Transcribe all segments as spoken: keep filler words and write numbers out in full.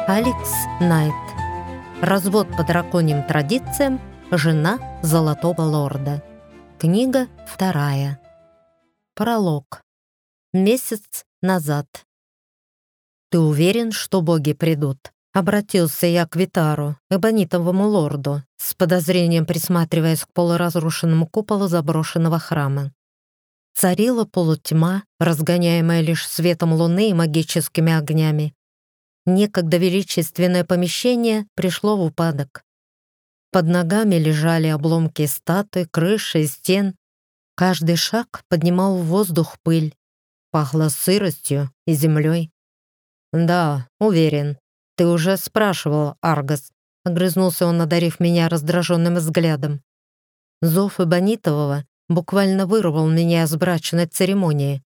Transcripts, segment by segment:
Алекс Найт. Развод по драконьим традициям. Жена Золотого Лорда. Книга вторая. Пролог. Месяц назад. «Ты уверен, что боги придут?» Обратился я к Витару, эбонитовому лорду, с подозрением присматриваясь к полуразрушенному куполу заброшенного храма. Царила полутьма, разгоняемая лишь светом луны и магическими огнями. Некогда величественное помещение пришло в упадок. Под ногами лежали обломки статуй, крыши и стен. Каждый шаг поднимал в воздух пыль. Пахло сыростью и землей. «Да, уверен. Ты уже спрашивал, Аргос», — огрызнулся он, одарив меня раздраженным взглядом. Зов Эбонитового буквально вырвал меня из брачной церемонии.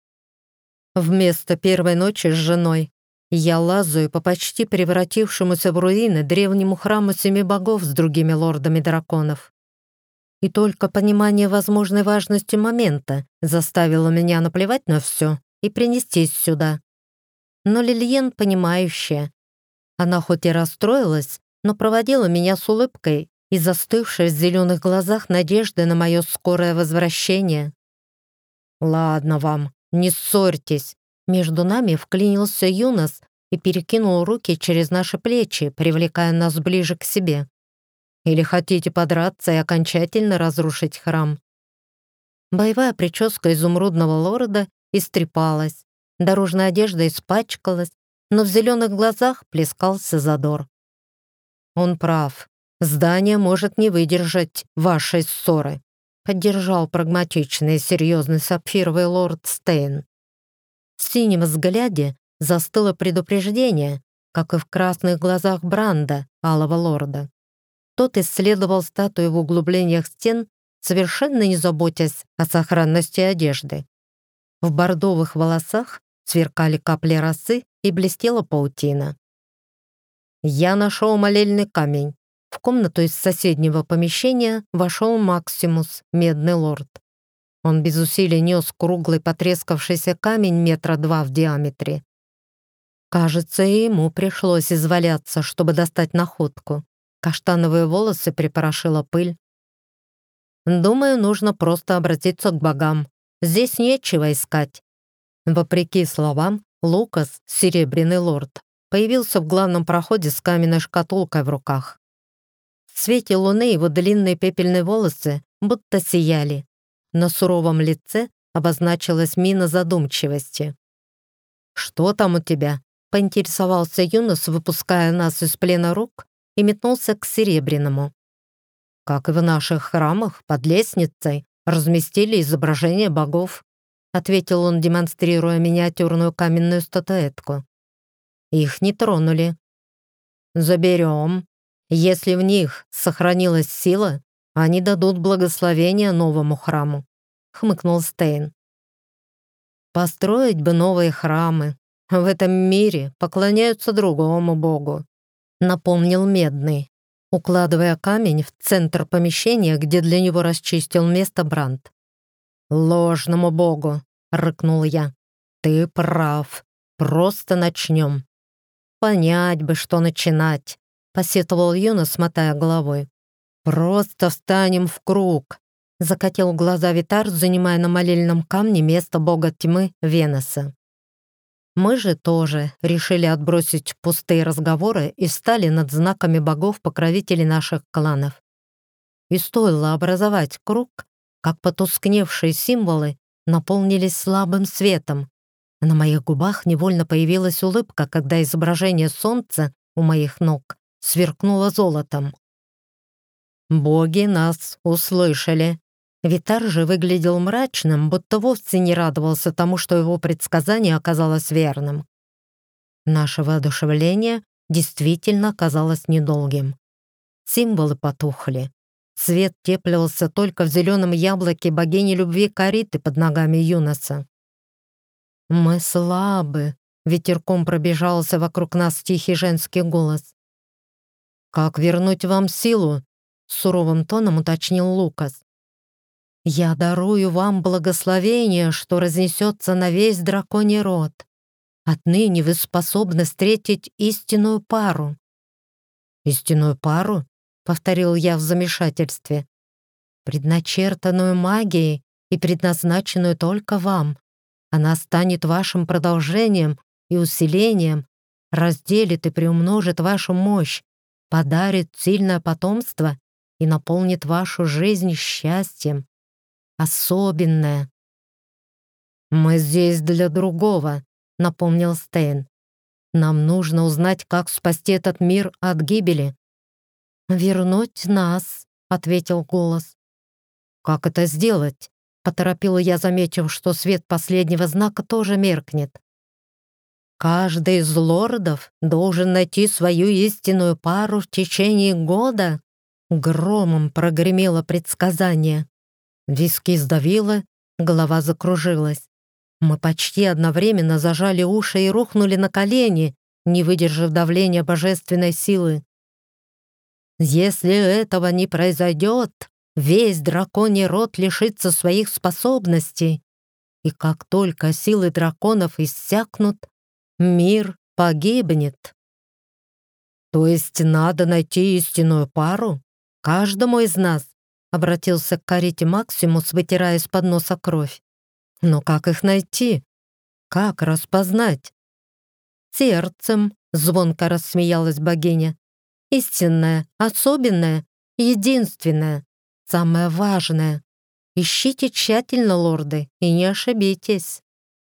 Вместо первой ночи с женой я лазаю по почти превратившемуся в руины древнему храму семи богов с другими лордами драконов. И только понимание возможной важности момента заставило меня наплевать на все и принестись сюда. Но Лильен понимающая. Она хоть и расстроилась, но проводила меня с улыбкой и застывшей в зеленых глазах надежды на мое скорое возвращение. «Ладно вам, не ссорьтесь». Между нами вклинился Юнос и перекинул руки через наши плечи, привлекая нас ближе к себе. «Или хотите подраться и окончательно разрушить храм?» Боевая прическа изумрудного лорда истрепалась, дорожная одежда испачкалась, но в зеленых глазах плескался задор. «Он прав. Здание может не выдержать вашей ссоры», поддержал прагматичный и серьезный сапфировый лорд Стейн. В синем взгляде застыло предупреждение, как и в красных глазах Бранда, алого лорда. Тот исследовал статуи в углублениях стен, совершенно не заботясь о сохранности одежды. В бордовых волосах сверкали капли росы и блестела паутина. «Я нашел молельный камень». В комнату из соседнего помещения вошел Максимус, медный лорд. Он без усилий нес круглый потрескавшийся камень метра два в диаметре. Кажется, и ему пришлось изваляться, чтобы достать находку. Каштановые волосы припорошила пыль. «Думаю, нужно просто обратиться к богам. Здесь нечего искать». Вопреки словам, Лукас, серебряный лорд, появился в главном проходе с каменной шкатулкой в руках. В свете луны его длинные пепельные волосы будто сияли. На суровом лице обозначилась мина задумчивости. «Что там у тебя?» — поинтересовался Юнос, выпуская нас из плена рук, и метнулся к серебряному. «Как и в наших храмах, под лестницей разместили изображения богов», — ответил он, демонстрируя миниатюрную каменную статуэтку. «Их не тронули». «Заберем. Если в них сохранилась сила, они дадут благословение новому храму», — хмыкнул Стейн. «Построить бы новые храмы. В этом мире поклоняются другому богу», — напомнил Медный, укладывая камень в центр помещения, где для него расчистил место Бранд. «Ложному богу», — рыкнул я. «Ты прав. Просто начнем». «Понять бы, что начинать», — посетовал Юнос, мотая головой. «Просто встанем в круг», — закатил глаза Витар, занимая на молельном камне место бога тьмы Венеса. Мы же тоже решили отбросить пустые разговоры и встали над знаками богов-покровителей наших кланов. И стоило образовать круг, как потускневшие символы наполнились слабым светом. На моих губах невольно появилась улыбка, когда изображение солнца у моих ног сверкнуло золотом. «Боги нас услышали». Витар же выглядел мрачным, будто вовсе не радовался тому, что его предсказание оказалось верным. Наше воодушевление действительно оказалось недолгим. Символы потухли. Свет теплился только в зеленом яблоке богини любви Кариты под ногами Юноса. «Мы слабы», — ветерком пробежался вокруг нас тихий женский голос. «Как вернуть вам силу?» — суровым тоном уточнил Лукас. «Я дарую вам благословение, что разнесется на весь драконий род. Отныне вы способны встретить истинную пару». «Истинную пару?» — повторил я в замешательстве. «Предначертанную магией и предназначенную только вам. Она станет вашим продолжением и усилением, разделит и приумножит вашу мощь, подарит сильное потомство и наполнит вашу жизнь счастьем. Особенное». «Мы здесь для другого», — напомнил Стейн. «Нам нужно узнать, как спасти этот мир от гибели». «Вернуть нас», — ответил голос. «Как это сделать?» — поторопила я, заметив, что свет последнего знака тоже меркнет. «Каждый из лордов должен найти свою истинную пару в течение года», — громом прогремело предсказание. Виски сдавило, голова закружилась. Мы почти одновременно зажали уши и рухнули на колени, не выдержав давления божественной силы. «Если этого не произойдет, весь драконий род лишится своих способностей, и как только силы драконов иссякнут, мир погибнет». «То есть надо найти истинную пару? Каждому из нас?» — обратился к карете Максимус, вытирая из-под носа кровь. «Но как их найти? Как распознать?» «Сердцем», — звонко рассмеялась богиня. «Истинное, особенное, единственное, самое важное. Ищите тщательно, лорды, и не ошибитесь».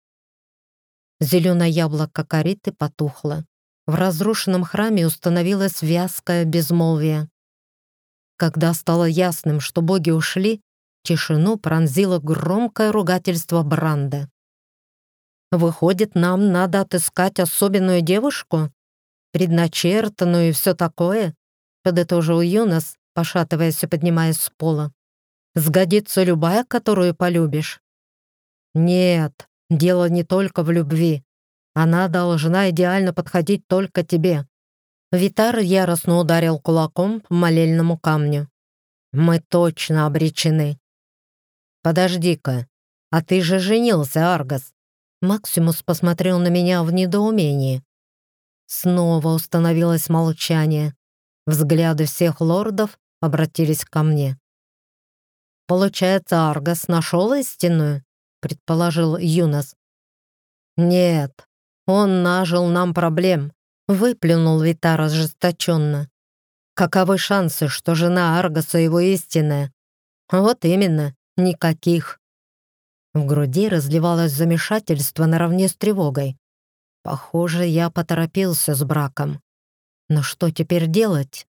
Зеленое яблоко кариты потухло. В разрушенном храме установилось вязкое безмолвие. Когда стало ясным, что боги ушли, тишину пронзило громкое ругательство Бранда. «Выходит, нам надо отыскать особенную девушку? Предначертанную и все такое?» — подытожил Юнос, пошатываясь и поднимаясь с пола. «Сгодится любая, которую полюбишь?» «Нет, дело не только в любви. Она должна идеально подходить только тебе». Витар яростно ударил кулаком по молельному камню. «Мы точно обречены». «Подожди-ка, а ты же женился, Аргас!» Максимус посмотрел на меня в недоумении. Снова установилось молчание. Взгляды всех лордов обратились ко мне. «Получается, Аргас нашел истинную?» — предположил Юнос. «Нет, он нажил нам проблем», — выплюнул Витар ожесточенно. «Каковы шансы, что жена Аргаса его истинная?» «Вот именно, никаких». В груди разливалось замешательство наравне с тревогой. Похоже, я поторопился с браком. Но что теперь делать?